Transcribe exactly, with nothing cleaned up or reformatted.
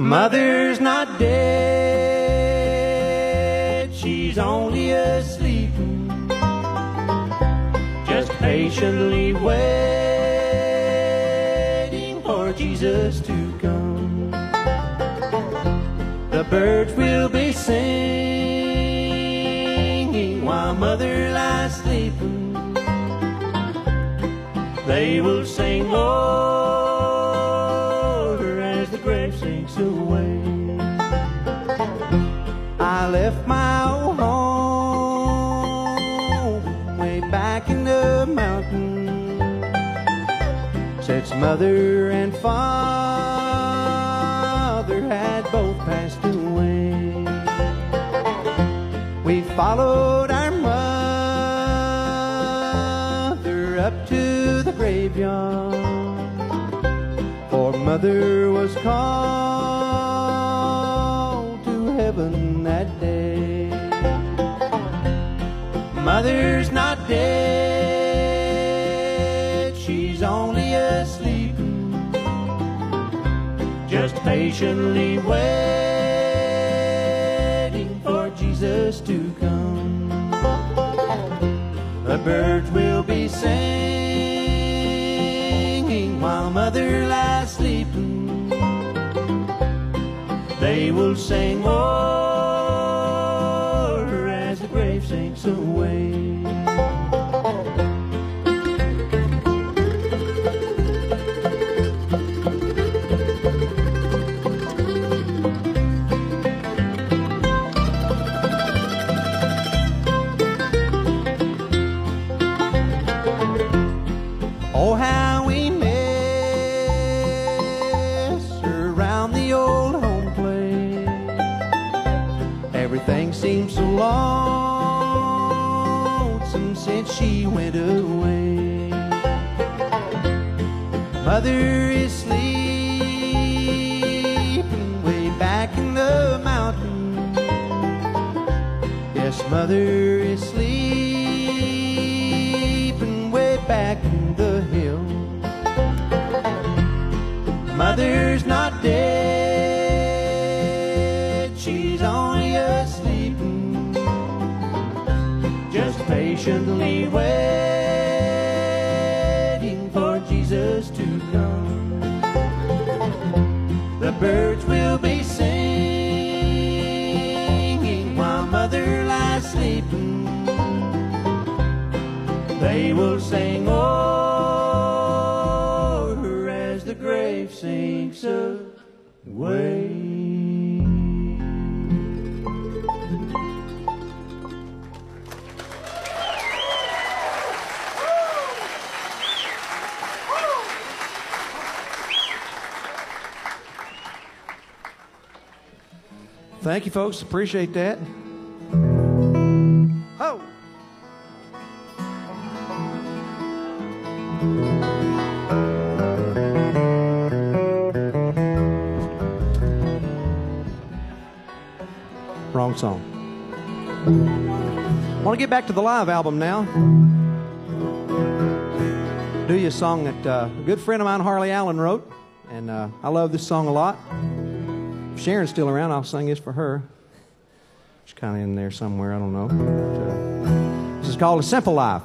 Mother's not dead, she's only asleep, just patiently waiting for Jesus to come. The birds will be singing while Mother lies sleeping. They will sing over as the grave sinks away. I left my old home way back in the mountain, since Mother and Father had both passed away. We followed our mother up to the graveyard, for Mother was called to heaven that day. Mother's not dead, she's only asleep, just patiently waiting for Jesus to come. The birds will be singing while Mother lies sleeping. They will sing more as the grave sinks away. Oh, how we miss her around the old home place. Everything seems so lonesome since she went away. Mother is sleeping way back in the mountain. Yes, Mother is sleeping way back in the hill. Mother's not dead, she's only asleep, just patiently waiting for Jesus to come. The birds will be singing while Mother lies sleeping. They will sing over as the grave sinks away. Thank you, folks. Appreciate that. Oh. Wrong song. I want to get back to the live album now. Do you a song that uh, a good friend of mine, Harley Allen, wrote, and uh, I love this song a lot. If Sharon's still around, I'll sing this for her. She's kind of in there somewhere, I don't know. But, uh, this is called A Simple Life.